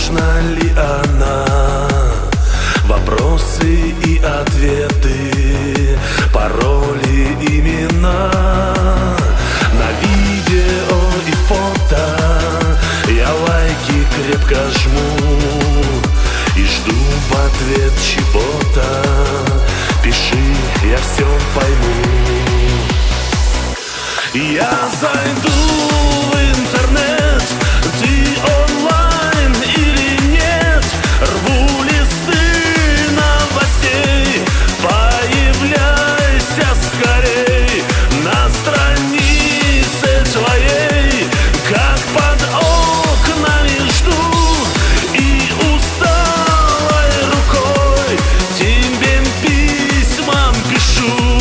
нужна ли она? Вопросы и ответы, пароли, имена. На видео и фото я лайки крепко жму и жду в ответ чего-то. Пиши, я все пойму. Я зайду в интернет, ты онлайн или нет? Рву листы новостей, появляйся скорей на странице твоей, как под окнами жду и усталой рукой тебе письма пишу.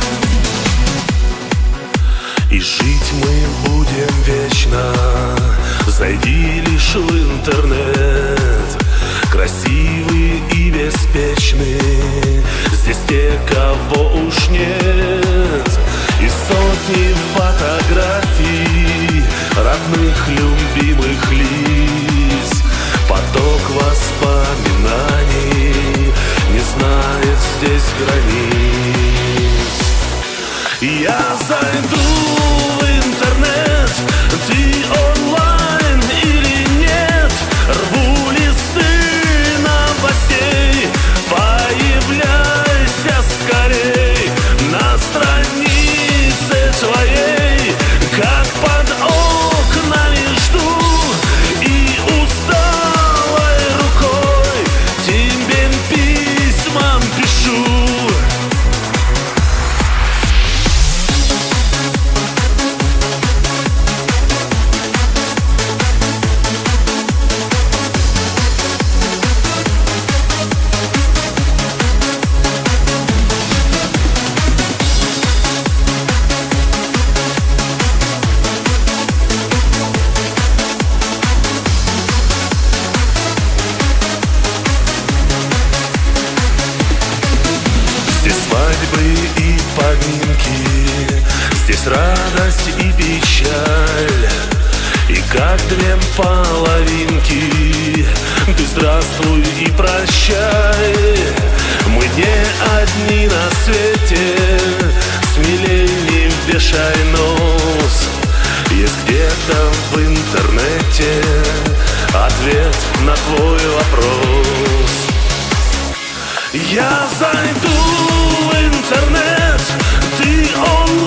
И жить мы будем вечно. Зайди лишь в интернет. Красивый и беспечный, здесь те, кого уж нет. И сотни фотографий родных, любимых лиц. Поток воспоминаний не знает здесь границ. Я зайду в интернет, ты онлайн или нет? Рву листы новостей, появляйся скорей на странице твоей, как под окнами жду и усталой рукой тебе письма пишу. Здесь свадьбы и поминки, здесь радость и печаль. И как две половинки, ты здравствуй и прощай. Мы не одни на свете, смелей не вешай нос. Есть где-то в интернете ответ на твой вопрос. Я зайду в интернет, ты онлайн